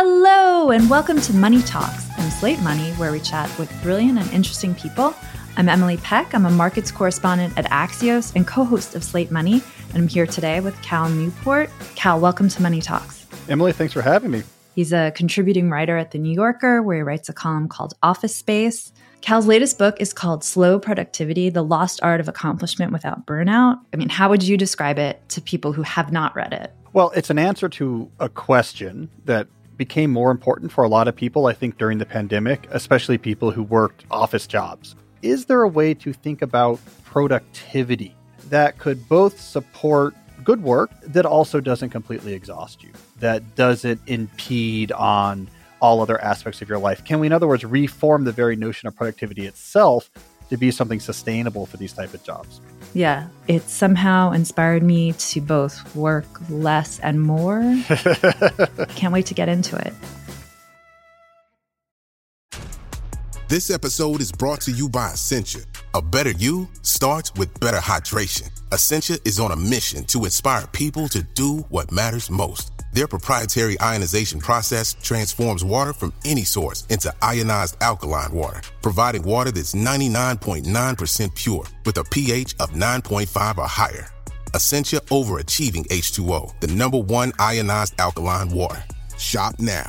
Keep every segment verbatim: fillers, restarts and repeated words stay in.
Hello, and welcome to Money Talks from Slate Money, where we chat with brilliant and interesting people. I'm Emily Peck. I'm a markets correspondent at Axios and co-host of Slate Money, and I'm here today with Cal Newport. Cal, welcome to Money Talks. Emily, thanks for having me. He's a contributing writer at The New Yorker, where he writes a column called Office Space. Cal's latest book is called Slow Productivity, The Lost Art of Accomplishment Without Burnout. I mean, how would you describe it to people who have not read it? Well, it's an answer to a question that became more important for a lot of people, I think, during the pandemic, especially people who worked office jobs. Is there a way to think about productivity that could both support good work that also doesn't completely exhaust you, that doesn't impede on all other aspects of your life? Can we, in other words, reform the very notion of productivity itself to be something sustainable for these type of jobs? Yeah, it somehow inspired me to both work less and more. Can't wait to get into it. This episode is brought to you by Essentia. A better you starts with better hydration. Essentia is on a mission to inspire people to do what matters most. Their proprietary ionization process transforms water from any source into ionized alkaline water, providing water that's ninety-nine point nine percent pure with a pH of nine point five or higher. Essentia Overachieving H two O, the number one ionized alkaline water. Shop now.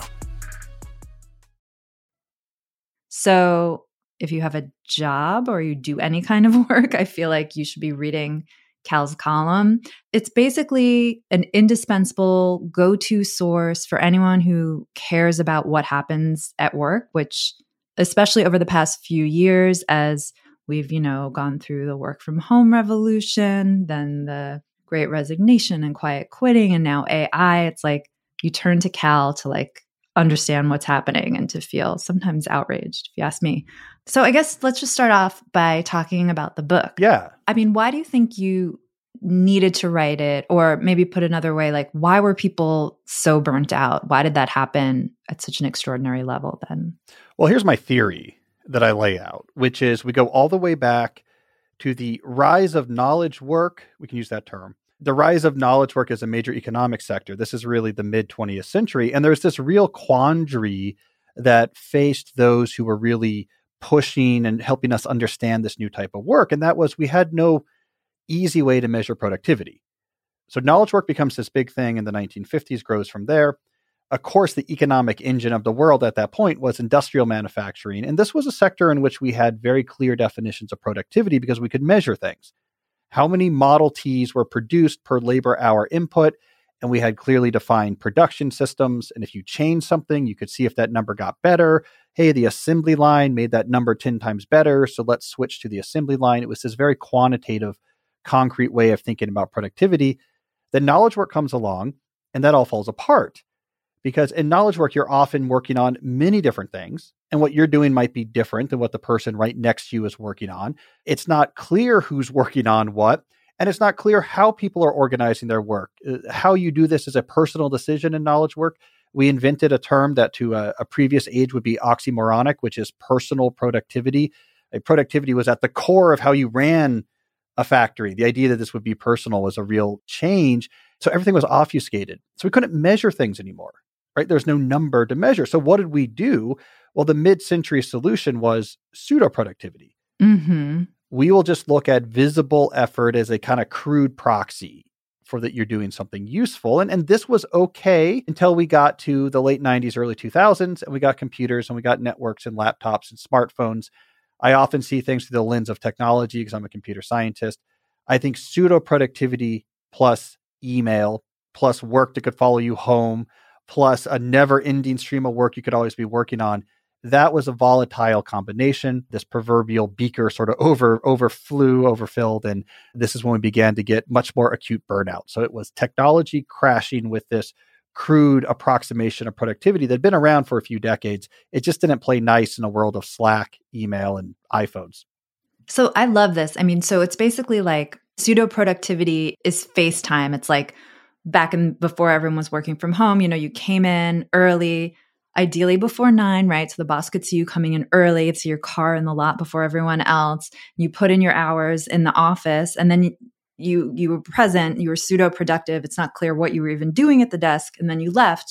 So if you have a job or you do any kind of work, I feel like you should be reading Cal's column. It's basically an indispensable go-to source for anyone who cares about what happens at work, which especially over the past few years, as we've, you know, gone through the work from home revolution, then the Great Resignation and quiet quitting, and now A I, it's like you turn to Cal to like understand what's happening and to feel sometimes outraged, if you ask me. So I guess let's just start off by talking about the book. Yeah. I mean, why do you think you needed to write it? Or maybe put another way, like, why were people so burnt out? Why did that happen at such an extraordinary level then? Well, here's my theory that I lay out, which is we go all the way back to the rise of knowledge work. We can use that term. The rise of knowledge work as a major economic sector. This is really the mid twentieth century. And there's this real quandary that faced those who were really pushing and helping us understand this new type of work. And that was, we had no easy way to measure productivity. So knowledge work becomes this big thing in the nineteen fifties, grows from there. Of course, the economic engine of the world at that point was industrial manufacturing. And this was a sector in which we had very clear definitions of productivity because we could measure things. How many Model Ts were produced per labor hour input? And we had clearly defined production systems. And if you changed something, you could see if that number got better. Hey, the assembly line made that number ten times better, so let's switch to the assembly line. It was this very quantitative, concrete way of thinking about productivity. Then knowledge work comes along, and that all falls apart. Because in knowledge work, you're often working on many different things, and what you're doing might be different than what the person right next to you is working on. It's not clear who's working on what, and it's not clear how people are organizing their work. How you do this is a personal decision in knowledge work. We invented a term that to a, a previous age would be oxymoronic, which is personal productivity. Like productivity was at the core of how you ran a factory. The idea that this would be personal was a real change. So everything was obfuscated. So we couldn't measure things anymore, right? There's no number to measure. So what did we do? Well, the mid-century solution was pseudo-productivity. Mm-hmm. We will just look at visible effort as a kind of crude proxy for that you're doing something useful. And, and this was okay until we got to the late nineties, early two thousands, and we got computers and we got networks and laptops and smartphones. I often see things through the lens of technology because I'm a computer scientist. I think pseudo-productivity plus email, plus work that could follow you home, plus a never-ending stream of work you could always be working on, that was a volatile combination. This proverbial beaker sort of over overflew, overfilled, and this is when we began to get much more acute burnout. So it was technology crashing with this crude approximation of productivity that had been around for a few decades. It just didn't play nice in a world of Slack, email, and iPhones. So I love this. I mean, so it's basically like pseudo productivity is FaceTime. It's like back in before everyone was working from home, you know, you came in early, ideally before nine, right? So the boss could see you coming in early, see your car in the lot before everyone else. You put in your hours in the office, and then you you, you were present, you were pseudo productive. It's not clear what you were even doing at the desk. And then you left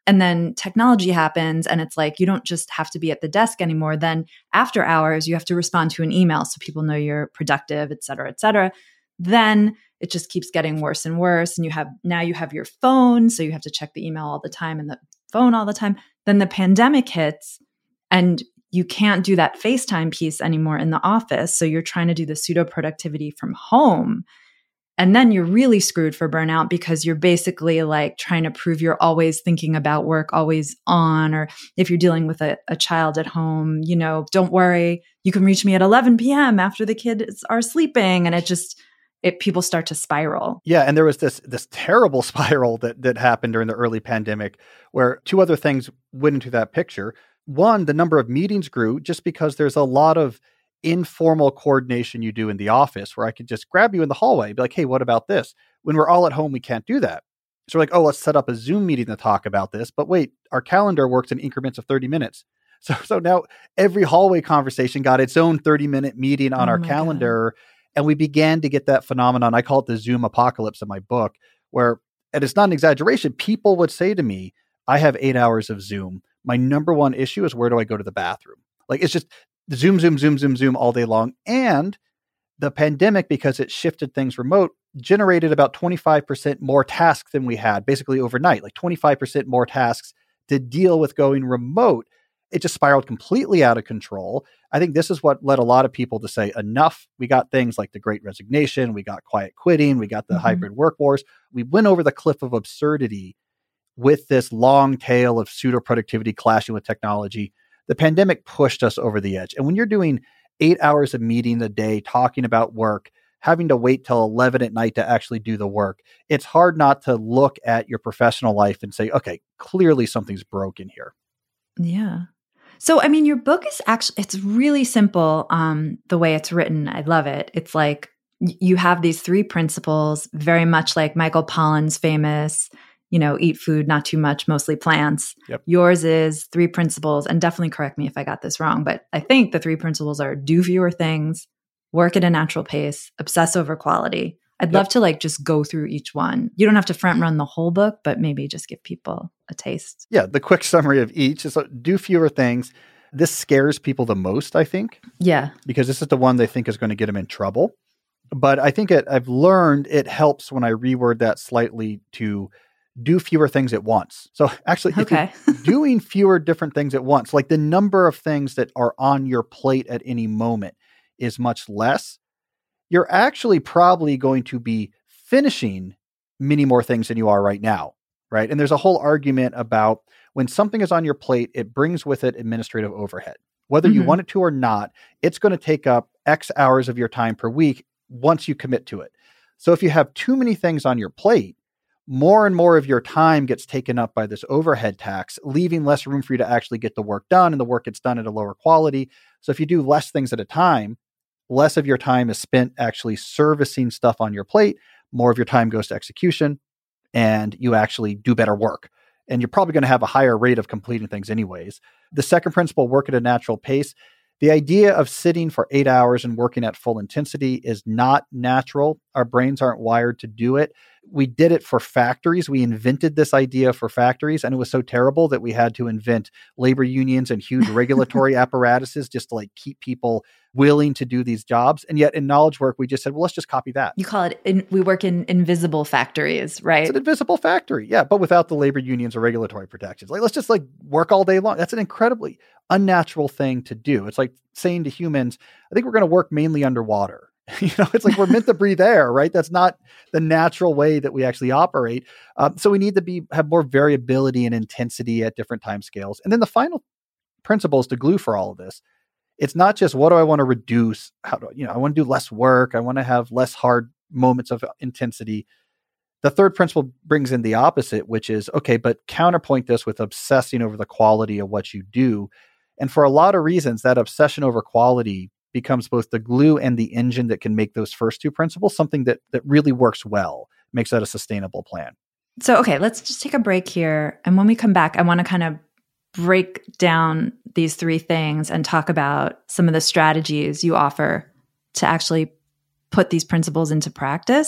And then technology happens and it's like, you don't just have to be at the desk anymore. Then after hours, you have to respond to an email so people know you're productive, et cetera, et cetera. Then it just keeps getting worse and worse. And you have, now you have your phone. So you have to check the email all the time and the phone all the time. Then the pandemic hits and you can't do that FaceTime piece anymore in the office. So you're trying to do the pseudo productivity from home. And then you're really screwed for burnout because you're basically like trying to prove you're always thinking about work, always on, or if you're dealing with a, a child at home, you know, don't worry, you can reach me at eleven p.m. after the kids are sleeping. And it just, it people start to spiral. Yeah. And there was this this terrible spiral that that happened during the early pandemic where two other things went into that picture. One, the number of meetings grew just because there's a lot of informal coordination you do in the office where I could just grab you in the hallway and be like, hey, what about this? When we're all at home, we can't do that. So we're like, oh, let's set up a Zoom meeting to talk about this. But wait, our calendar works in increments of thirty minutes. So so now every hallway conversation got its own thirty minute meeting on Oh our my calendar. And we began to get that phenomenon. I call it the Zoom apocalypse in my book, where, and it's not an exaggeration, people would say to me, I have eight hours of Zoom. My number one issue is where do I go to the bathroom? Like it's just Zoom, Zoom, Zoom, Zoom, Zoom all day long. And the pandemic, because it shifted things remote, generated about twenty-five percent more tasks than we had basically overnight, like twenty-five percent more tasks to deal with going remote. It just spiraled completely out of control. I think this is what led a lot of people to say, enough. We got things like the Great Resignation. We got quiet quitting. We got the mm-hmm. hybrid work wars. We went over the cliff of absurdity with this long tail of pseudo productivity clashing with technology. The pandemic pushed us over the edge. And when you're doing eight hours of meeting a day, talking about work, having to wait till eleven at night to actually do the work, it's hard not to look at your professional life and say, okay, clearly something's broken here. Yeah. So, I mean, your book is actually, it's really simple. Um, the way it's written, I love it. It's like you have these three principles, very much like Michael Pollan's famous, you know, eat food, not too much, mostly plants. Yep. Yours is three principles, and definitely correct me if I got this wrong, but I think the three principles are do fewer things, work at a natural pace, obsess over quality. I'd yep. love to like just go through each one. You don't have to front run the whole book, but maybe just give people a taste. Yeah. The quick summary of each is uh, do fewer things. This scares people the most, I think. Yeah. Because this is the one they think is going to get them in trouble. But I think it, I've learned it helps when I reword that slightly to do fewer things at once. So actually, okay. doing fewer different things at once, like the number of things that are on your plate at any moment is much less. You're actually probably going to be finishing many more things than you are right now, right? And there's a whole argument about when something is on your plate, it brings with it administrative overhead. Whether mm-hmm. you want it to or not, it's going to take up X hours of your time per week once you commit to it. So if you have too many things on your plate, more and more of your time gets taken up by this overhead tax, leaving less room for you to actually get the work done, and the work gets done at a lower quality. So if you do less things at a time, less of your time is spent actually servicing stuff on your plate, more of your time goes to execution, and you actually do better work. And you're probably going to have a higher rate of completing things anyways. The second principle, work at a natural pace. The idea of sitting for eight hours and working at full intensity is not natural. Our brains aren't wired to do it. We did it for factories. We invented this idea for factories, and it was so terrible that we had to invent labor unions and huge regulatory apparatuses just to like keep people willing to do these jobs. And yet in knowledge work, we just said, well, let's just copy that. You call it, in, we work in invisible factories, right? It's an invisible factory. Yeah. But without the labor unions or regulatory protections, like, let's just like work all day long. That's an incredibly unnatural thing to do. It's like saying to humans, I think we're going to work mainly underwater. You know, it's like we're meant to breathe air, right? That's not the natural way that we actually operate. Um, so we need to be have more variability and intensity at different time scales. And then the final principle is the glue for all of this. It's not just what do I want to reduce? How do you know? I want to do less work. I want to have less hard moments of intensity. The third principle brings in the opposite, which is okay, but counterpoint this with obsessing over the quality of what you do. And for a lot of reasons, that obsession over quality becomes both the glue and the engine that can make those first two principles something that that really works well, makes that a sustainable plan. So, okay, let's just take a break here. And when we come back, I want to kind of break down these three things and talk about some of the strategies you offer to actually put these principles into practice.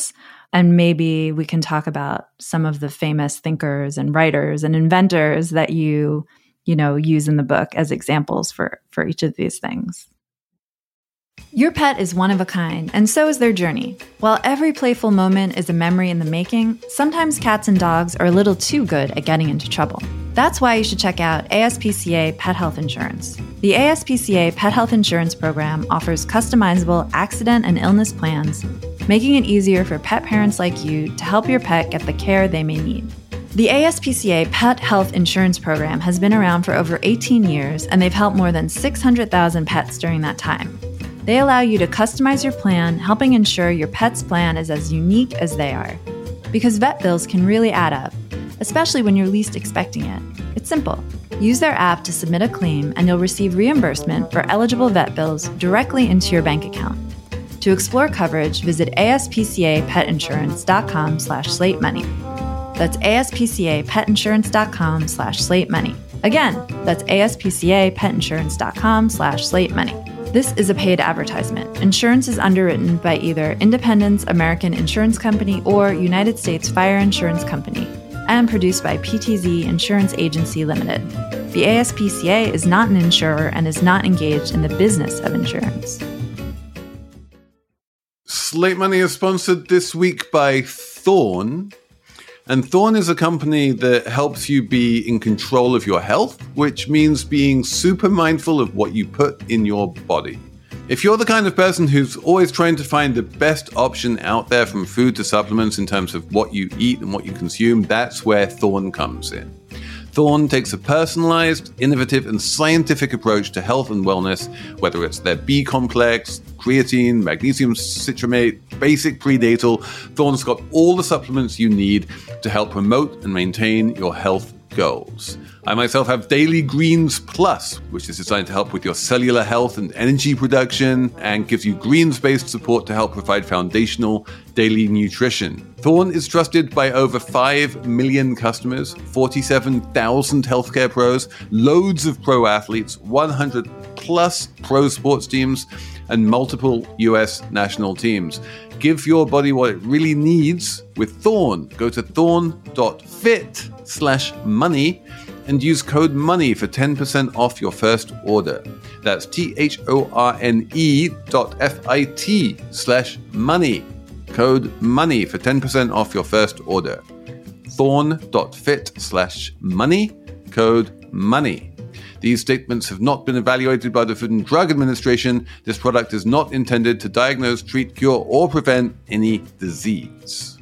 And maybe we can talk about some of the famous thinkers and writers and inventors that you, you know, use in the book as examples for, for each of these things. Your pet is one of a kind, and so is their journey. While every playful moment is a memory in the making, sometimes cats and dogs are a little too good at getting into trouble. That's why you should check out A S P C A Pet Health Insurance. The A S P C A Pet Health Insurance Program offers customizable accident and illness plans, making it easier for pet parents like you to help your pet get the care they may need. The A S P C A Pet Health Insurance Program has been around for over eighteen years, and they've helped more than six hundred thousand pets during that time. They allow you to customize your plan, helping ensure your pet's plan is as unique as they are. Because vet bills can really add up, especially when you're least expecting it. It's simple. Use their app to submit a claim, and you'll receive reimbursement for eligible vet bills directly into your bank account. To explore coverage, visit aspcapetinsurance.com slash slate money. That's aspcapetinsurance.com slash slate money. Again, that's aspcapetinsurance.com slash slate money. This is a paid advertisement. Insurance is underwritten by either Independence American Insurance Company or United States Fire Insurance Company and produced by P T Z Insurance Agency Limited. The A S P C A is not an insurer and is not engaged in the business of insurance. Slate Money is sponsored this week by Thorne. And Thorne is a company that helps you be in control of your health, which means being super mindful of what you put in your body. If you're the kind of person who's always trying to find the best option out there from food to supplements in terms of what you eat and what you consume, that's where Thorne comes in. Thorne takes a personalized, innovative, and scientific approach to health and wellness, whether it's their B complex, creatine, magnesium citrate, basic prenatal. Thorne's got all the supplements you need to help promote and maintain your health goals. I myself have Daily Greens Plus, which is designed to help with your cellular health and energy production and gives you greens-based support to help provide foundational daily nutrition. Thorne is trusted by over five million customers, forty-seven thousand healthcare pros, loads of pro athletes, one hundred plus pro sports teams, and multiple U S national teams. Give your body what it really needs with Thorne. Go to thorne.fit slash money and use code MONEY for ten percent off your first order. That's T-H-O-R-N-E dot F-I-T slash money. Code MONEY for ten percent off your first order. Thorne.fit slash money. Code MONEY. These statements have not been evaluated by the Food and Drug Administration. This product is not intended to diagnose, treat, cure, or prevent any disease.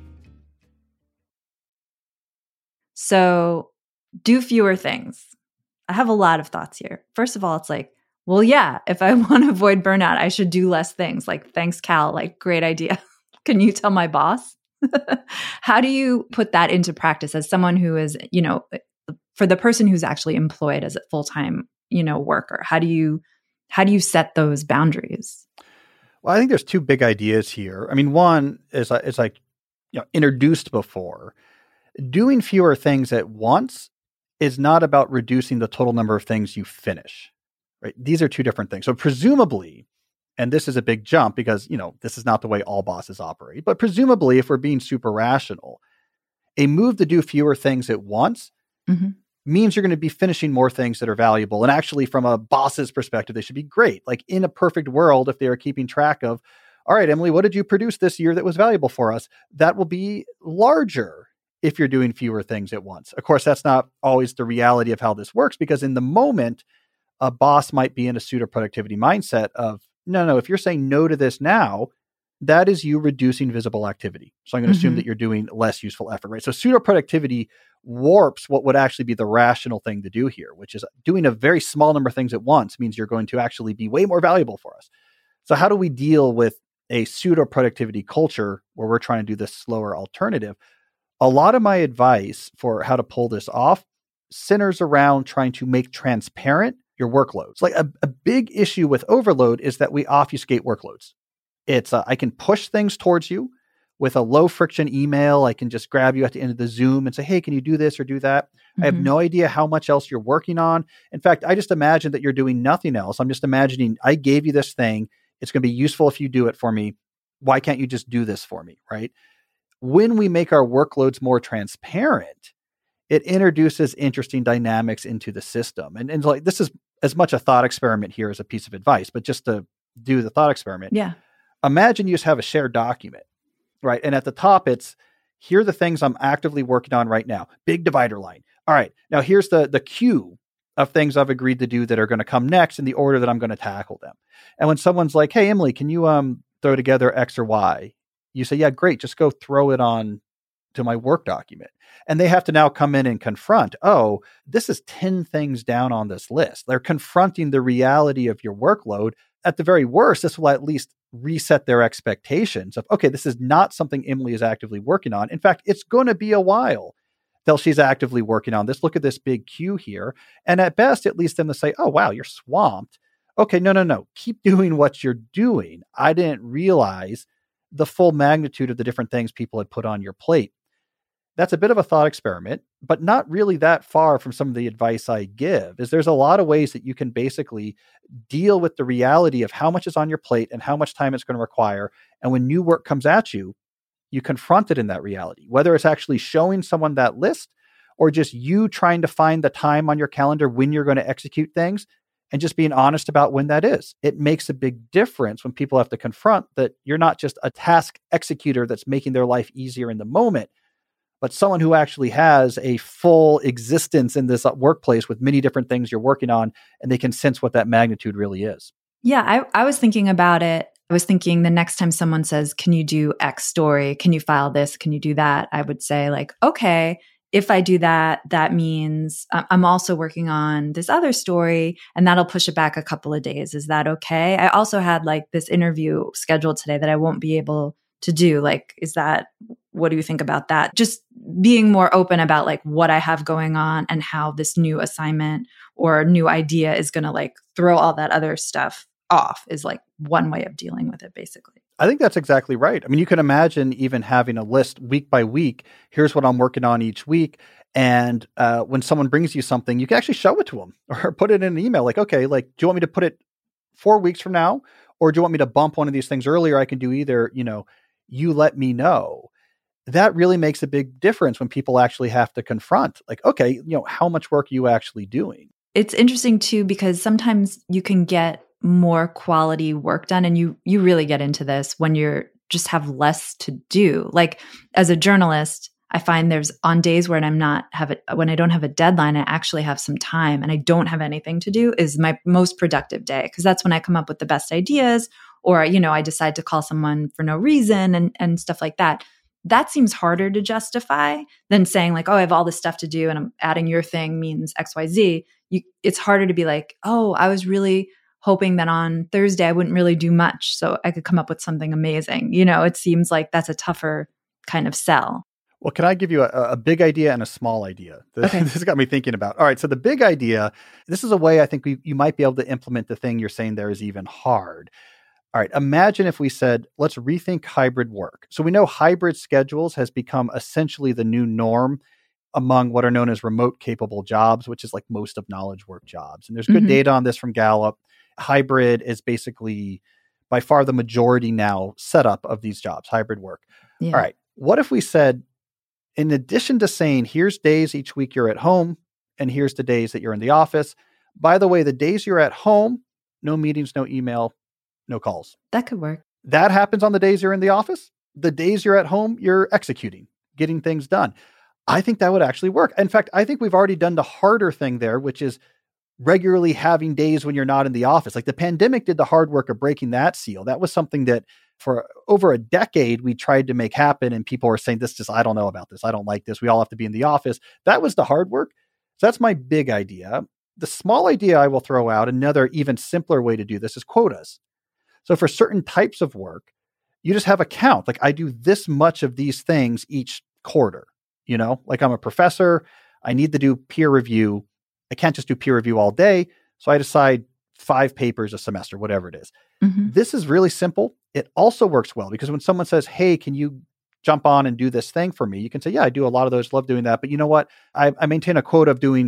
So do fewer things. I have a lot of thoughts here. First of all, it's like, well, yeah, if I want to avoid burnout, I should do less things. Like, thanks, Cal. Like, great idea. Can you tell my boss? How do you put that into practice as someone who is, you know, for the person who's actually employed as a full-time, you know, worker? How do you, how do you set those boundaries? Well, I think there's two big ideas here. I mean, one is, is like, you know, introduced before. Doing fewer things at once is not about reducing the total number of things you finish, right? These are two different things. So presumably, and this is a big jump because, you know, this is not the way all bosses operate, but presumably if we're being super rational, a move to do fewer things at once mm-hmm. means you're going to be finishing more things that are valuable. And actually from a boss's perspective, they should be great. Like in a perfect world, if they are keeping track of, all right, Emily, what did you produce this year that was valuable for us? That will be larger if you're doing fewer things at once. Of course, that's not always the reality of how this works, because in the moment, a boss might be in a pseudo productivity mindset of, no, no, if you're saying no to this now, that is you reducing visible activity. So I'm going to mm-hmm. assume that you're doing less useful effort, right? So pseudo productivity warps what would actually be the rational thing to do here, which is doing a very small number of things at once means you're going to actually be way more valuable for us. So how do we deal with a pseudo productivity culture where we're trying to do this slower alternative? A lot of my advice for how to pull this off centers around trying to make transparent your workloads. Like a, a big issue with overload is that we obfuscate workloads. It's uh, I can push things towards you with a low friction email. I can just grab you at the end of the Zoom and say, hey, can you do this or do that? Mm-hmm. I have no idea how much else you're working on. In fact, I just imagine that you're doing nothing else. I'm just imagining I gave you this thing. It's going to be useful if you do it for me. why can't you just do this for me, right? When we make our workloads more transparent, it introduces interesting dynamics into the system. And, and like this is as much a thought experiment here as a piece of advice, but just to do the thought experiment. Yeah. Imagine you just have a shared document, right? And at the top, it's here are the things I'm actively working on right now. Big divider line. All right. Now here's the, the queue of things I've agreed to do that are going to come next in the order that I'm going to tackle them. And when someone's like, hey, Emily, can you um throw together X or Y? You say, yeah, great. Just go throw it on to my work document. And they have to now come in and confront, oh, this is ten things down on this list. They're confronting the reality of your workload. At the very worst, this will at least reset their expectations of, okay, this is not something Emily is actively working on. In fact, it's going to be a while till she's actively working on this. Look at this big queue here. And at best, at least them to say, oh, wow, you're swamped. Okay, no, no, no. Keep doing what you're doing. I didn't realize the full magnitude of the different things people had put on your plate. That's a bit of a thought experiment, but not really that far from some of the advice I give. Is there's a lot of ways that you can basically deal with the reality of how much is on your plate and how much time it's going to require. And when new work comes at you, you confront it in that reality, whether it's actually showing someone that list or just you trying to find the time on your calendar when you're going to execute things and just being honest about when that is. It makes a big difference when people have to confront that you're not just a task executor that's making their life easier in the moment, but someone who actually has a full existence in this workplace with many different things you're working on, and they can sense what that magnitude really is. Yeah, I, I was thinking about it. I was thinking the next time someone says, can you do X story? Can you file this? Can you do that? I would say like, okay, if I do that, that means I'm also working on this other story and that'll push it back a couple of days. Is that okay? I also had like this interview scheduled today that I won't be able to do. Like, is that, what do you think about that? Just being more open about like what I have going on and how this new assignment or new idea is going to like throw all that other stuff off is like one way of dealing with it, basically. I think that's exactly right. I mean, you can imagine even having a list week by week. Here's what I'm working on each week. And uh, when someone brings you something, you can actually show it to them or put it in an email. Like, okay, like, do you want me to put it four weeks from now? Or do you want me to bump one of these things earlier? I can do either, you know, you let me know. That really makes a big difference when people actually have to confront, like, okay, you know, how much work are you actually doing? It's interesting too, because sometimes you can get more quality work done. And you, you really get into this when you're just have less to do. Like as a journalist, I find there's on days when I'm not have it, when I don't have a deadline, I actually have some time and I don't have anything to do is my most productive day. Cause that's when I come up with the best ideas or, you know, I decide to call someone for no reason and, and stuff like that. That seems harder to justify than saying like, oh, I have all this stuff to do and I'm adding your thing means X, Y, Z. You, it's harder to be like, oh, I was really hoping that on Thursday I wouldn't really do much so I could come up with something amazing. You know, it seems like that's a tougher kind of sell. Well, can I give you a, a big idea and a small idea? This, okay. This got me thinking about. All right, so the big idea, this is a way I think we, you might be able to implement the thing you're saying there is even hard. All right, imagine if we said, let's rethink hybrid work. So we know hybrid schedules has become essentially the new norm among what are known as remote capable jobs, which is like most of knowledge work jobs. And there's good mm-hmm. data on this from Gallup. Hybrid is basically by far the majority now setup of these jobs, hybrid work. Yeah. All right, what if we said, in addition to saying, here's days each week you're at home, and here's the days that you're in the office. By the way, the days you're at home, no meetings, no email, no calls. That could work. That happens on the days you're in the office. The days you're at home, you're executing, getting things done. I think that would actually work. In fact, I think we've already done the harder thing there, which is regularly having days when you're not in the office. Like the pandemic did the hard work of breaking that seal. That was something that for over a decade we tried to make happen. And people were saying, this just, I don't know about this. I don't like this. We all have to be in the office. That was the hard work. So that's my big idea. The small idea I will throw out, another even simpler way to do this is quotas. So for certain types of work, you just have a count. Like I do this much of these things each quarter, you know, like I'm a professor. I need to do peer review. I can't just do peer review all day. So I decide five papers a semester, whatever it is. Mm-hmm. This is really simple. It also works well because when someone says, hey, can you jump on and do this thing for me? You can say, yeah, I do a lot of those, love doing that. But you know what? I, I maintain a quota of doing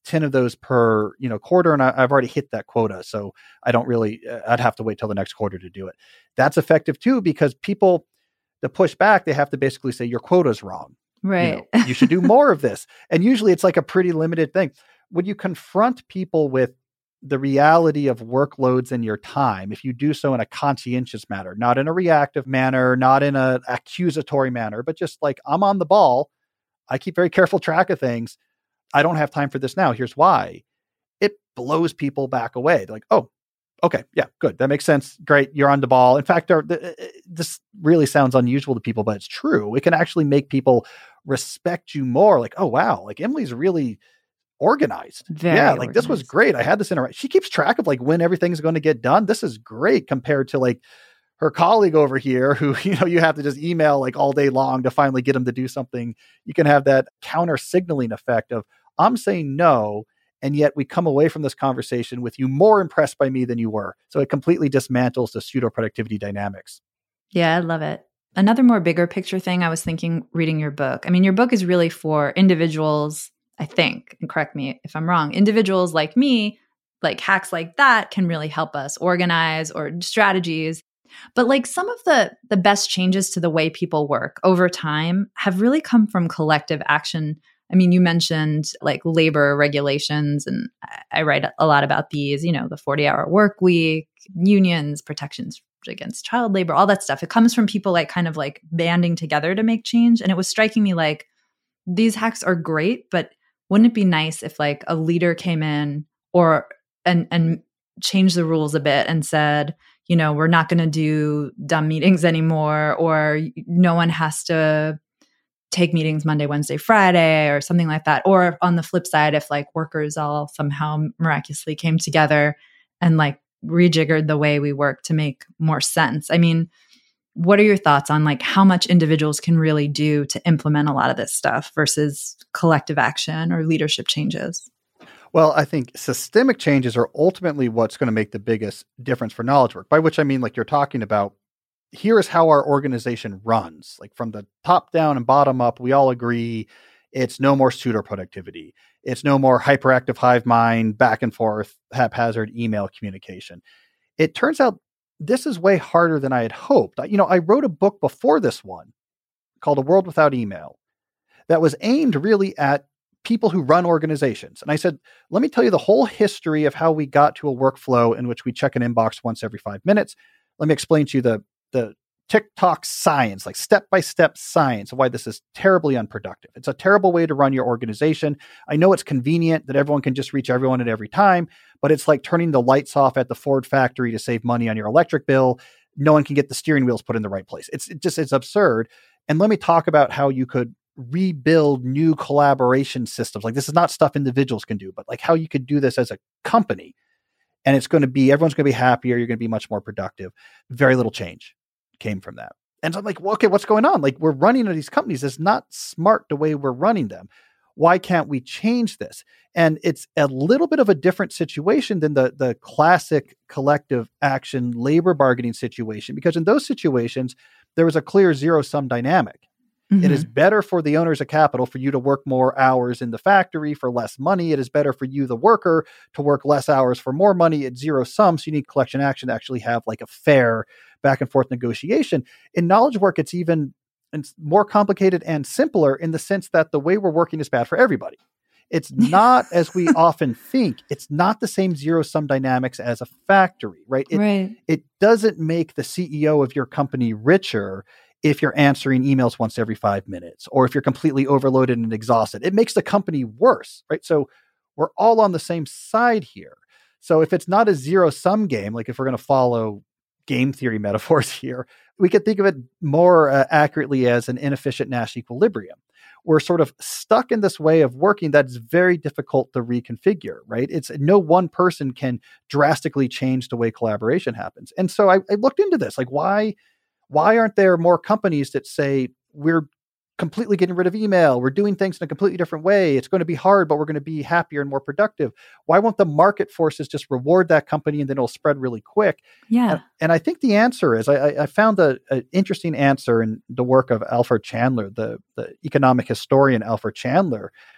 ten of those per, you know, quarter. And I, I've already hit that quota. So I don't really, uh, I'd have to wait till the next quarter to do it. That's effective too, because people to push back, they have to basically say your quota's wrong. Right. You know, you should do more of this. And usually it's like a pretty limited thing. When you confront people with the reality of workloads in your time, if you do so in a conscientious manner, not in a reactive manner, not in an accusatory manner, but just like, I'm on the ball. I keep very careful track of things. I don't have time for this now. Here's why. It blows people back away. They're like, oh, okay. Yeah, good. That makes sense. Great. You're on the ball. In fact, this really sounds unusual to people, but it's true. It can actually make people respect you more. Like, oh, wow. Like Emily's really organized. Very yeah. Like organized. This was great. I had this interaction. She keeps track of like when everything's going to get done. This is great compared to like her colleague over here who, you know, you have to just email like all day long to finally get them to do something. You can have that counter signaling effect of I'm saying no. And yet we come away from this conversation with you more impressed by me than you were. So it completely dismantles the pseudo productivity dynamics. Yeah, I love it. Another more bigger picture thing I was thinking reading your book. I mean, your book is really for individuals, I think, and correct me if I'm wrong, individuals like me, like hacks like that can really help us organize or strategies. But like some of the the best changes to the way people work over time have really come from collective action. I mean, you mentioned like labor regulations, and I write a lot about these, you know, the forty-hour work week, unions, protections against child labor, all that stuff. It comes from people like kind of like banding together to make change. And it was striking me like these hacks are great, but wouldn't it be nice if like a leader came in or and and changed the rules a bit and said, you know, we're not going to do dumb meetings anymore, or no one has to take meetings Monday, Wednesday, Friday, or something like that. Or on the flip side, if like workers all somehow miraculously came together and like rejiggered the way we work to make more sense. I mean, what are your thoughts on like how much individuals can really do to implement a lot of this stuff versus collective action or leadership changes? Well, I think systemic changes are ultimately what's going to make the biggest difference for knowledge work, by which I mean, like you're talking about, here is how our organization runs. Like from the top down and bottom up, we all agree it's no more pseudo productivity. It's no more hyperactive hive mind, back and forth, haphazard email communication. It turns out this is way harder than I had hoped. You know, I wrote a book before this one called A World Without Email that was aimed really at people who run organizations. And I said, let me tell you the whole history of how we got to a workflow in which we check an inbox once every five minutes. Let me explain to you the, the TikTok science, like step-by-step science of why this is terribly unproductive. It's a terrible way to run your organization. I know it's convenient that everyone can just reach everyone at every time, but it's like turning the lights off at the Ford factory to save money on your electric bill. No one can get the steering wheels put in the right place. It's it just, it's absurd. And let me talk about how you could rebuild new collaboration systems. Like this is not stuff individuals can do, but like how you could do this as a company. And it's going to be, everyone's going to be happier. You're going to be much more productive. Very little change came from that. And so I'm like, well, okay, what's going on? Like we're running these companies. It's not smart the way we're running them. Why can't we change this? And it's a little bit of a different situation than the, the classic collective action labor bargaining situation, because in those situations, there was a clear zero-sum dynamic. Mm-hmm. It is better for the owners of capital for you to work more hours in the factory for less money. It is better for you, the worker, to work less hours for more money at zero sum. So you need collection action to actually have like a fair back and forth negotiation. In knowledge work, it's even it's more complicated and simpler in the sense that the way we're working is bad for everybody. It's not, as we often think, it's not the same zero-sum dynamics as a factory, right? It, right. It doesn't make the C E O of your company richer if you're answering emails once every five minutes, or if you're completely overloaded and exhausted. It makes the company worse, right? So we're all on the same side here. So if it's not a zero-sum game, like if we're going to follow game theory metaphors here, we could think of it more uh, accurately as an inefficient Nash equilibrium. We're sort of stuck in this way of working that's very difficult to reconfigure, right? It's no one person can drastically change the way collaboration happens. And so I, I looked into this, like why... Why aren't there more companies that say we're completely getting rid of email? We're doing things in a completely different way. It's going to be hard, but we're going to be happier and more productive. Why won't the market forces just reward that company and then it'll spread really quick? Yeah. And, and I think the answer is, I, I found an interesting answer in the work of Alfred Chandler, the, the economic historian Alfred Chandler,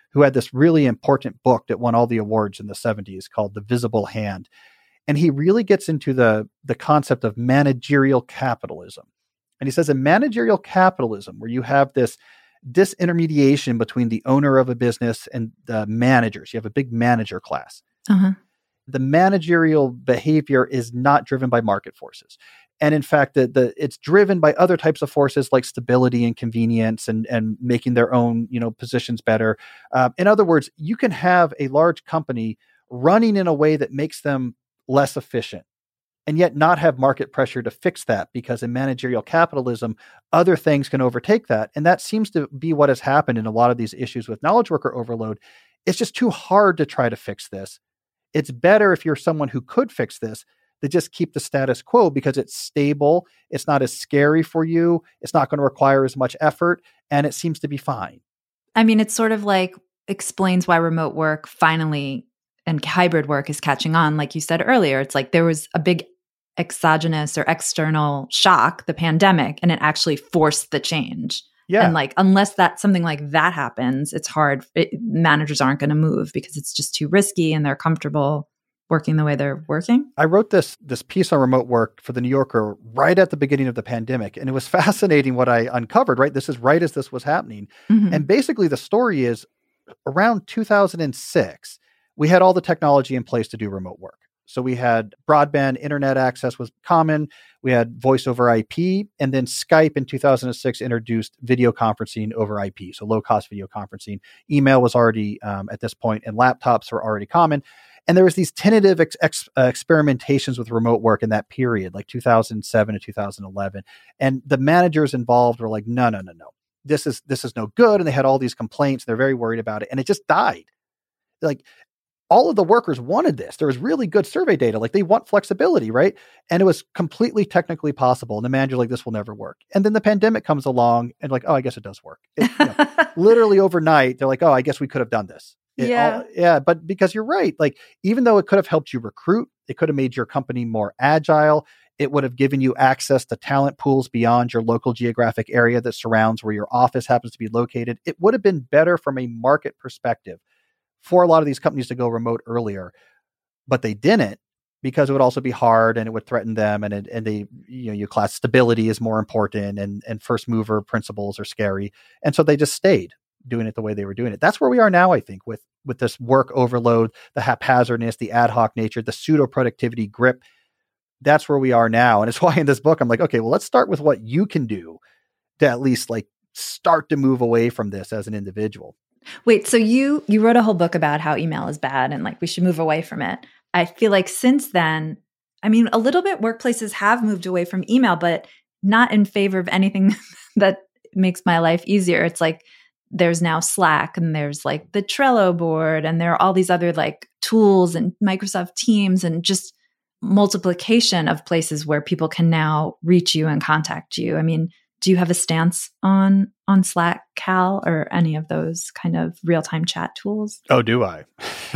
who had this really important book that won all the awards in the seventies called The Visible Hand. And he really gets into the, the concept of managerial capitalism. And he says in managerial capitalism, where you have this disintermediation between the owner of a business and the managers, you have a big manager class. Uh-huh. The managerial behavior is not driven by market forces. And in fact, the, the it's driven by other types of forces like stability and convenience and, and making their own, you know, positions better. Uh, in other words, you can have a large company running in a way that makes them less efficient and yet not have market pressure to fix that, because in managerial capitalism, other things can overtake that. And that seems to be what has happened in a lot of these issues with knowledge worker overload. It's just too hard to try to fix this. It's better if you're someone who could fix this to just keep the status quo, because it's stable. It's not as scary for you. It's not going to require as much effort, and it seems to be fine. I mean, it's sort of like explains why remote work finally and hybrid work is catching on. Like you said earlier, it's like there was a big exogenous or external shock, the pandemic, and it actually forced the change. Yeah. And like, unless that something like that happens, it's hard. It, managers aren't going to move because it's just too risky and they're comfortable working the way they're working. I wrote this this piece on remote work for the New Yorker right at the beginning of the pandemic. And it was fascinating what I uncovered, right? This is right as this was happening. Mm-hmm. And basically the story is around two thousand six, we had all the technology in place to do remote work. So we had broadband internet access was common. We had voice over I P, and then Skype in two thousand six introduced video conferencing over I P. So low cost video conferencing. Email was already um, at this point, and laptops were already common. And there was these tentative ex- ex- uh, experimentations with remote work in that period, like two thousand seven to two thousand eleven. And the managers involved were like, no, no, no, no, this is, this is no good. And they had all these complaints. They're very worried about it. And it just died. Like, all of the workers wanted this. There was really good survey data. Like, they want flexibility, right? And it was completely technically possible. And the manager like, this will never work. And then the pandemic comes along and like, oh, I guess it does work. It, you know, literally overnight, they're like, oh, I guess we could have done this. It yeah. All, yeah. But because you're right, like, even though it could have helped you recruit, it could have made your company more agile. It would have given you access to talent pools beyond your local geographic area that surrounds where your office happens to be located. It would have been better from a market perspective for a lot of these companies to go remote earlier, but they didn't, because it would also be hard and it would threaten them. And it, and they, you know, you class stability is more important, and, and first mover principles are scary. And so they just stayed doing it the way they were doing it. That's where we are now, I think, with, with this work overload, the haphazardness, the ad hoc nature, the pseudo productivity grip. That's where we are now. And it's why in this book, I'm like, okay, well, let's start with what you can do to at least like start to move away from this as an individual. Wait, so you you wrote a whole book about how email is bad and like we should move away from it. I feel like since then, I mean, a little bit workplaces have moved away from email, but not in favor of anything that makes my life easier. It's like there's now Slack and there's like the Trello board and there are all these other like tools and Microsoft Teams and just multiplication of places where people can now reach you and contact you. I mean, do you have a stance on on Slack, Cal, or any of those kind of real-time chat tools? Oh, do I?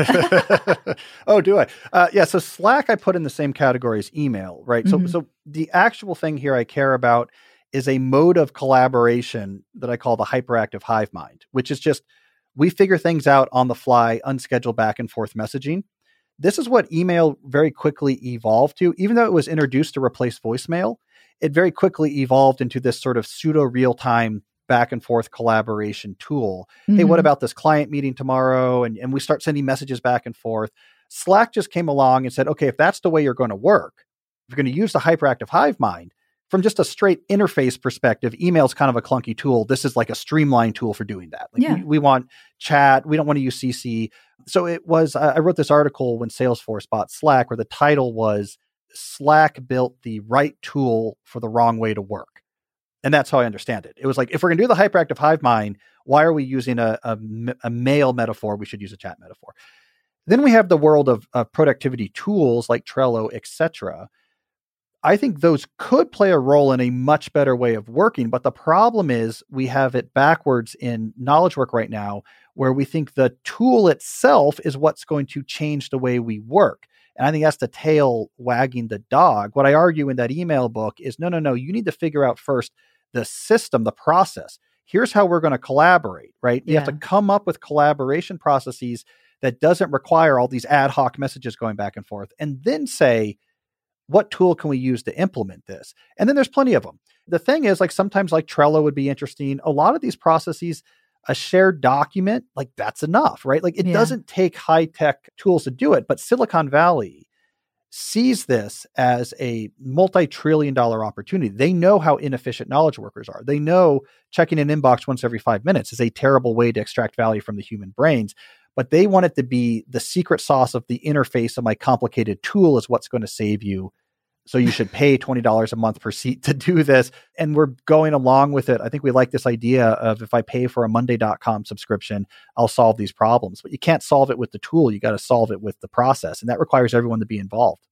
oh, do I? Uh, yeah. So Slack, I put in the same category as email, right? Mm-hmm. So, so the actual thing here I care about is a mode of collaboration that I call the hyperactive hive mind, which is just we figure things out on the fly, unscheduled back and forth messaging. This is what email very quickly evolved to, even though it was introduced to replace voicemail. It very quickly evolved into this sort of pseudo real-time back and forth collaboration tool. Mm-hmm. Hey, what about this client meeting tomorrow? And, and we start sending messages back and forth. Slack just came along and said, okay, if that's the way you're going to work, if you're going to use the hyperactive hive mind, from just a straight interface perspective, email is kind of a clunky tool. This is like a streamlined tool for doing that. Like yeah. we, we want chat. We don't want to use C C. So it was, I wrote this article when Salesforce bought Slack where the title was Slack built the right tool for the wrong way to work. And that's how I understand it. It was like, if we're going to do the hyperactive hive mind, why are we using a, a, a mail metaphor? We should use a chat metaphor. Then we have the world of, of productivity tools like Trello, et cetera. I think those could play a role in a much better way of working. But the problem is we have it backwards in knowledge work right now, where we think the tool itself is what's going to change the way we work. And I think that's the tail wagging the dog. What I argue in that email book is, no, no, no, you need to figure out first the system, the process. here's how we're going to collaborate, right? You Yeah. have to come up with collaboration processes that doesn't require all these ad hoc messages going back and forth, and then say, what tool can we use to implement this? And then there's plenty of them. The thing is, like sometimes like Trello would be interesting. A lot of these processes, a shared document, like that's enough, right? Like it Yeah. doesn't take high tech tools to do it, but Silicon Valley sees this as a multi-trillion dollar opportunity. They know how inefficient knowledge workers are. They know checking an inbox once every five minutes is a terrible way to extract value from the human brains, but they want it to be the secret sauce of the interface of my complicated tool is what's going to save you. So you should pay twenty dollars a month per seat to do this. And we're going along with it. I think we like this idea of if I pay for a Monday dot com subscription, I'll solve these problems. But you can't solve it with the tool. You got to solve it with the process. And that requires everyone to be involved.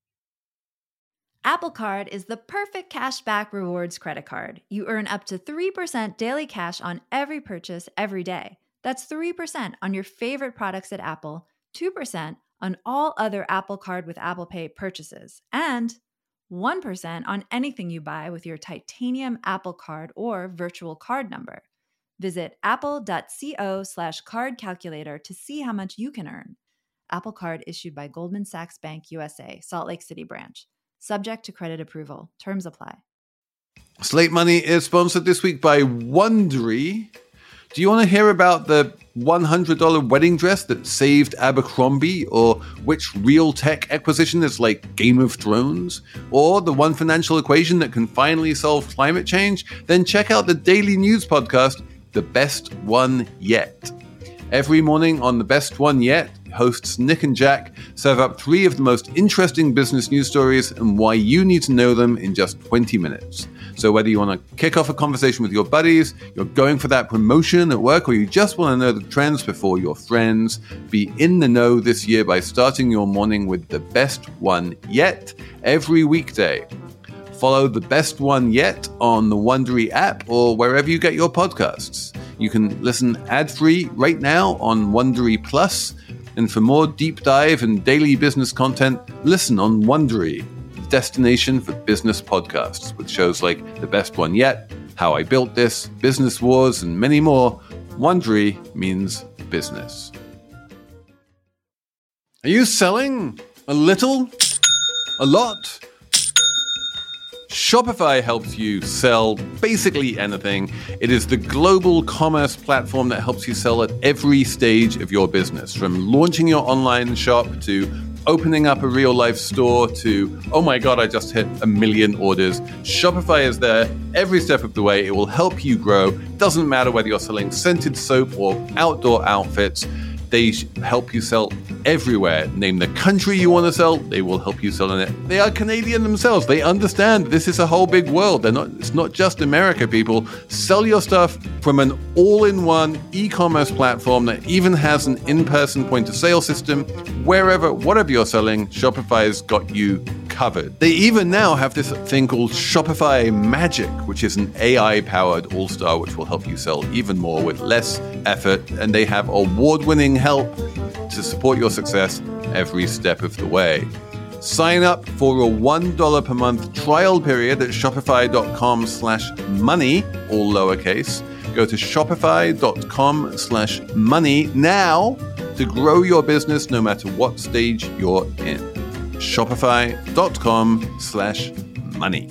Apple Card is the perfect cashback rewards credit card. You earn up to three percent daily cash on every purchase every day. That's three percent on your favorite products at Apple, two percent on all other Apple Card with Apple Pay purchases, and one percent on anything you buy with your titanium Apple Card or virtual card number. Visit apple.co slash card calculator to see how much you can earn. Apple Card issued by Goldman Sachs Bank U S A, Salt Lake City branch. Subject to credit approval. Terms apply. Slate Money is sponsored this week by Wondery. Do you want to hear about the one hundred dollars wedding dress that saved Abercrombie, or which real tech acquisition is like Game of Thrones, or the one financial equation that can finally solve climate change? Then check out the daily news podcast, The Best One Yet. Every morning on The Best One Yet, hosts Nick and Jack serve up three of the most interesting business news stories and why you need to know them in just twenty minutes. So whether you want to kick off a conversation with your buddies, you're going for that promotion at work, or you just want to know the trends before your friends, be in the know this year by starting your morning with The Best One Yet every weekday. Follow The Best One Yet on the Wondery app or wherever you get your podcasts. You can listen ad-free right now on Wondery Plus. And for more deep dive and daily business content, listen on Wondery, the destination for business podcasts, with shows like The Best One Yet, How I Built This, Business Wars, and many more. Wondery means business. Are you selling? A little? A lot? Shopify helps you sell basically anything. It is the global commerce platform that helps you sell at every stage of your business, from launching your online shop to opening up a real life store to, oh my God, I just hit a million orders. Shopify is there every step of the way. It will help you grow. Doesn't matter whether you're selling scented soap or outdoor outfits. They help you sell everywhere. Name the country you want to sell, they will help you sell in it. They are Canadian themselves. They understand this is a whole big world. They're not. It's not just America, people. Sell your stuff from an all-in-one e-commerce platform that even has an in-person point-of-sale system. Wherever, whatever you're selling, Shopify's got you covered. They even now have this thing called Shopify Magic, which is an A I-powered all-star, which will help you sell even more with less effort. And they have award-winning help to support your success every step of the way. Sign up for a one dollar per month trial period at shopify.com slash money, all lowercase. Go to shopify.com slash money now to grow your business no matter what stage you're in. Shopify.com slash money.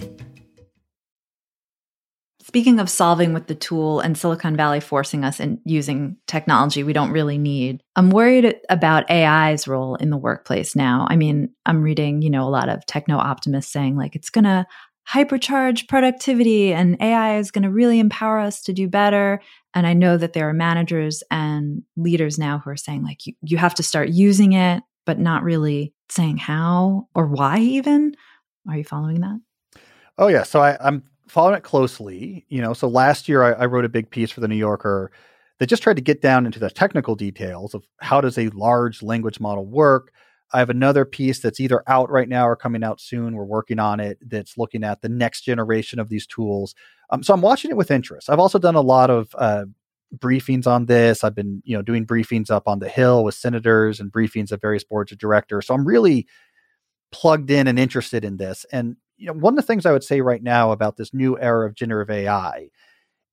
Speaking of solving with the tool and Silicon Valley forcing us in using technology we don't really need, I'm worried about A I's role in the workplace now. I mean, I'm reading, you know, a lot of techno optimists saying like it's going to hypercharge productivity and A I is going to really empower us to do better. And I know that there are managers and leaders now who are saying like you, you have to start using it, but not really saying how or why even. Are you following that? Oh, yeah. So I, I'm following it closely. You know, so last year I, I wrote a big piece for the New Yorker that just tried to get down into the technical details of how does a large language model work. I have another piece that's either out right now or coming out soon. We're working on it. That's looking at the next generation of these tools. Um, so I'm watching it with interest. I've also done a lot of uh, briefings on this. I've been, you know, doing briefings up on the Hill with senators and briefings at various boards of directors. So I'm really plugged in and interested in this. And you know, one of the things I would say right now about this new era of generative A I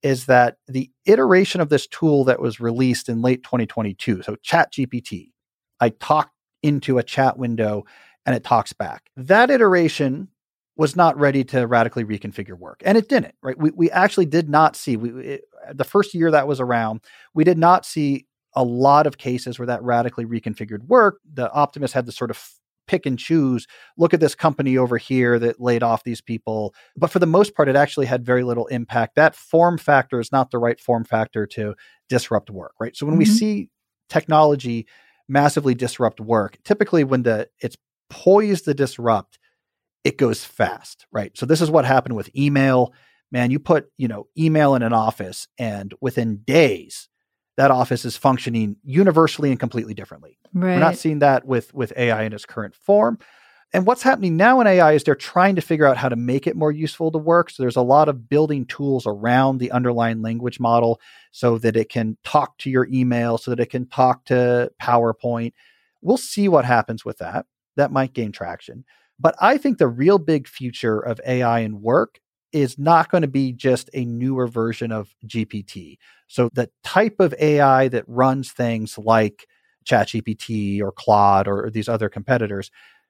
is that the iteration of this tool that was released in late twenty twenty-two, so ChatGPT, I talked into a chat window and it talks back. That iteration was not ready to radically reconfigure work. And it didn't, right? We we actually did not see, we it, the first year that was around, we did not see a lot of cases where that radically reconfigured work. The optimists had to sort of pick and choose, look at this company over here that laid off these people. But for the most part, it actually had very little impact. That form factor is not the right form factor to disrupt work, right? So when mm-hmm. we see technology massively disrupt work, typically when the it's poised to disrupt, it goes fast, right? So this is what happened with email. Man, you put, you know, email in an office and within days, that office is functioning universally and completely differently. Right. We're not seeing that with, with A I in its current form. And what's happening now in A I is they're trying to figure out how to make it more useful to work. So there's a lot of building tools around the underlying language model so that it can talk to your email, so that it can talk to PowerPoint. We'll see what happens with that. That might gain traction. But I think the real big future of A I in work is not going to be just a newer version of G P T. So the type of A I that runs things like ChatGPT or Claude or, or these other competitors,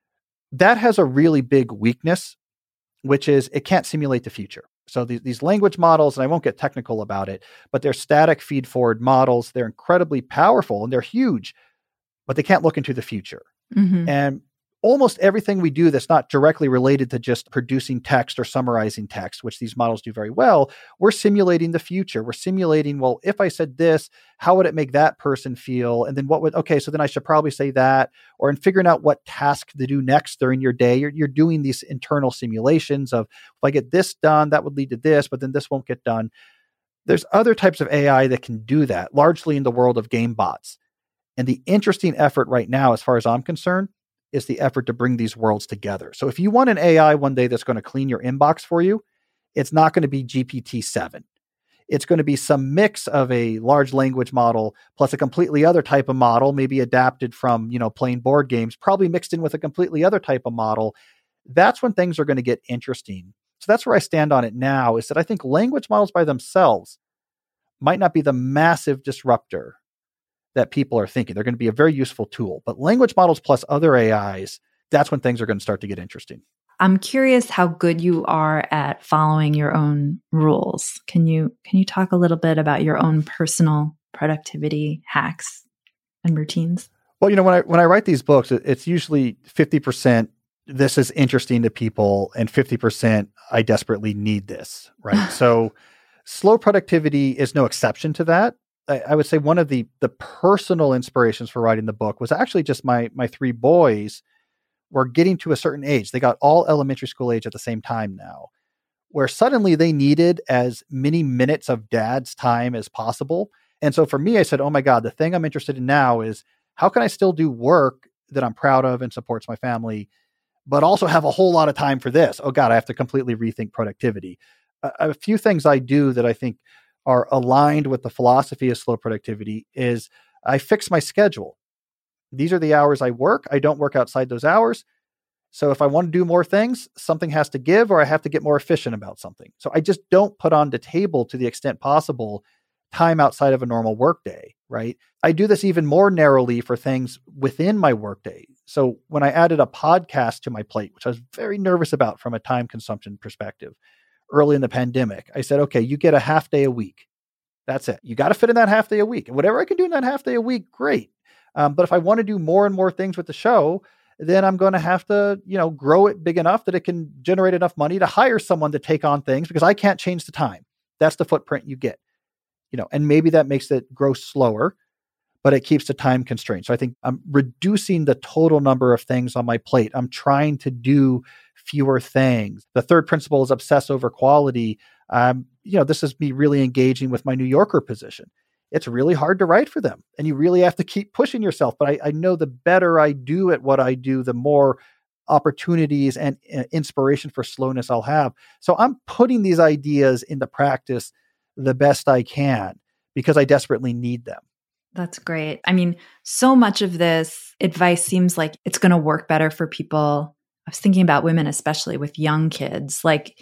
that has a really big weakness, which is it can't simulate the future. So these, these language models, and I won't get technical about it, but they're static feed forward models. They're incredibly powerful and they're huge, but they can't look into the future. Mm-hmm. And almost everything we do that's not directly related to just producing text or summarizing text, which these models do very well, we're simulating the future. We're simulating, well, if I said this, how would it make that person feel? And then what would, okay, so then I should probably say that, or in figuring out what task to do next during your day, you're, you're doing these internal simulations of, if I get this done, that would lead to this, but then this won't get done. There's other types of A I that can do that, largely in the world of game bots. And the interesting effort right now, as far as I'm concerned, is the effort to bring these worlds together. So if you want an A I one day that's going to clean your inbox for you, it's not going to be G P T seven. It's going to be some mix of a large language model plus a completely other type of model, maybe adapted from, you know, playing board games, probably mixed in with a completely other type of model. That's when things are going to get interesting. So that's where I stand on it now, is that I think language models by themselves might not be the massive disruptor that people are thinking. They're going to be a very useful tool. But language models plus other A Is, that's when things are going to start to get interesting. I'm curious how good you are at following your own rules. Can you can you talk a little bit about your own personal productivity hacks and routines? Well, you know, when I when I write these books, it's usually fifty percent this is interesting to people and fifty percent I desperately need this, right? So slow productivity is no exception to that. I would say one of the the personal inspirations for writing the book was actually just my my three boys were getting to a certain age. They got all elementary school age at the same time now, where suddenly they needed as many minutes of dad's time as possible. And so for me, I said, oh my God, the thing I'm interested in now is how can I still do work that I'm proud of and supports my family, but also have a whole lot of time for this? Oh God, I have to completely rethink productivity. A, a few things I do that I think are aligned with the philosophy of slow productivity is I fix my schedule. These are the hours I work. I don't work outside those hours. So if I want to do more things, something has to give, or I have to get more efficient about something. So I just don't put on the table, to the extent possible, time outside of a normal workday, right? I do this even more narrowly for things within my workday. So when I added a podcast to my plate, which I was very nervous about from a time consumption perspective, early in the pandemic, I said, okay, you get a half day a week. That's it. You got to fit in that half day a week. And whatever I can do in that half day a week, great. Um, but if I want to do more and more things with the show, then I'm going to have to, you know, grow it big enough that it can generate enough money to hire someone to take on things, because I can't change the time. That's the footprint you get, you know, and maybe that makes it grow slower, but it keeps the time constrained. So I think I'm reducing the total number of things on my plate. I'm trying to do fewer things. The third principle is obsess over quality. Um, you know, this is me really engaging with my New Yorker position. It's really hard to write for them, and you really have to keep pushing yourself. But I, I know the better I do at what I do, the more opportunities and uh, inspiration for slowness I'll have. So I'm putting these ideas into practice the best I can because I desperately need them. That's great. I mean, so much of this advice seems like it's going to work better for people. I was thinking about women, especially with young kids. Like,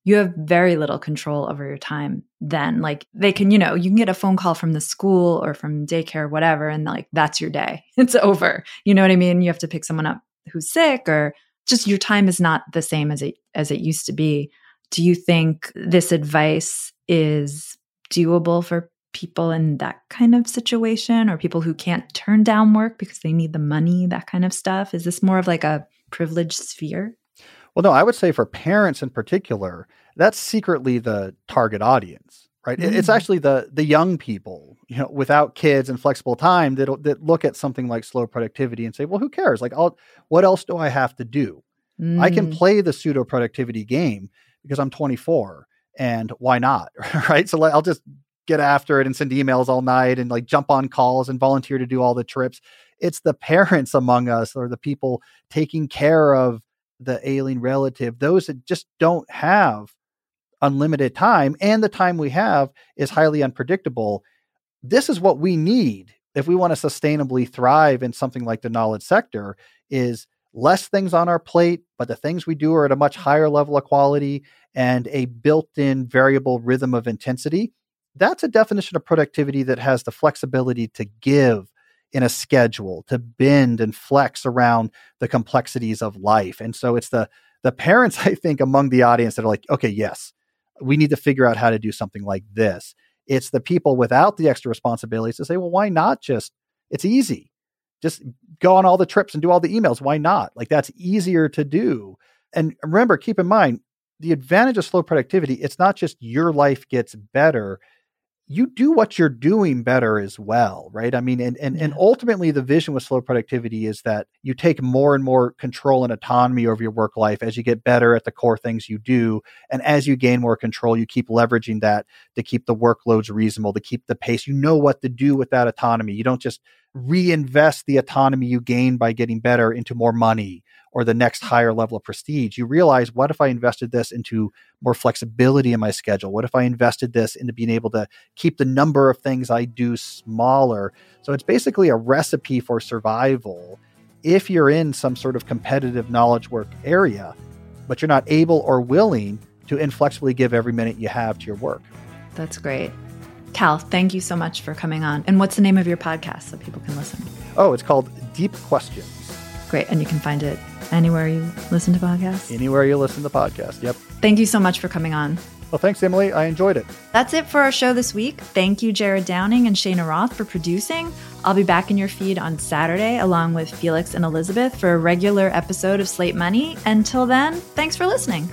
you have very little control over your time then. Like they can, you know, you can get a phone call from the school or from daycare, whatever, and like, that's your day. It's over. You know what I mean? You have to pick someone up who's sick, or just your time is not the same as it, as it used to be. Do you think this advice is doable for people in that kind of situation, or people who can't turn down work because they need the money, that kind of stuff? Is this more of like a privileged sphere? Well, no, I would say for parents in particular, that's secretly the target audience, right? Mm-hmm. It's actually the the young people, you know, without kids and flexible time that that look at something like slow productivity and say, well, who cares? Like, I'll, what else do I have to do? Mm. I can play the pseudo productivity game because I'm twenty-four, and why not? Right? So like, I'll just get after it and send emails all night and like jump on calls and volunteer to do all the trips. It's the parents among us, or the people taking care of the ailing relative, those that just don't have unlimited time, and the time we have is highly unpredictable. This is what we need if we want to sustainably thrive in something like the knowledge sector, is less things on our plate, but the things we do are at a much higher level of quality and a built-in variable rhythm of intensity. That's a definition of productivity that has the flexibility to give in a schedule, to bend and flex around the complexities of life. And so it's the the parents, I think, among the audience that are like, okay, yes, we need to figure out how to do something like this. It's the people without the extra responsibilities to say, well, why not just, it's easy. Just go on all the trips and do all the emails. Why not? Like, that's easier to do. And remember, keep in mind, the advantage of slow productivity, it's not just your life gets better. You do what you're doing better as well, right? I mean, and and Yeah. and ultimately the vision with slow productivity is that you take more and more control and autonomy over your work life as you get better at the core things you do. And as you gain more control, you keep leveraging that to keep the workloads reasonable, to keep the pace. You know what to do with that autonomy. You don't just reinvest the autonomy you gain by getting better into more money or the next higher level of prestige. You realize, what if I invested this into more flexibility in my schedule? What if I invested this into being able to keep the number of things I do smaller? So it's basically a recipe for survival if you're in some sort of competitive knowledge work area, but you're not able or willing to inflexibly give every minute you have to your work. That's great. Cal, thank you so much for coming on. And what's the name of your podcast so people can listen? Oh, it's called Deep Questions. Great. And you can find it anywhere you listen to podcasts? Anywhere you listen to podcasts, yep. Thank you so much for coming on. Well, thanks, Emily. I enjoyed it. That's it for our show this week. Thank you, Jared Downing and Shana Roth, for producing. I'll be back in your feed on Saturday, along with Felix and Elizabeth, for a regular episode of Slate Money. Until then, thanks for listening.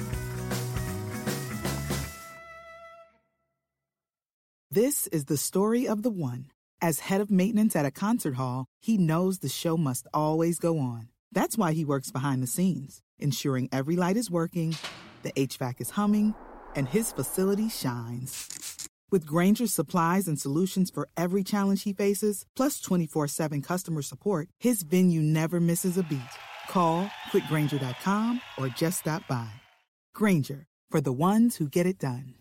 This is the story of the one. As head of maintenance at a concert hall, he knows the show must always go on. That's why he works behind the scenes, ensuring every light is working, the H V A C is humming, and his facility shines. With Grainger's supplies and solutions for every challenge he faces, plus twenty-four seven customer support, his venue never misses a beat. Call quick grainger dot com or just stop by. Grainger, for the ones who get it done.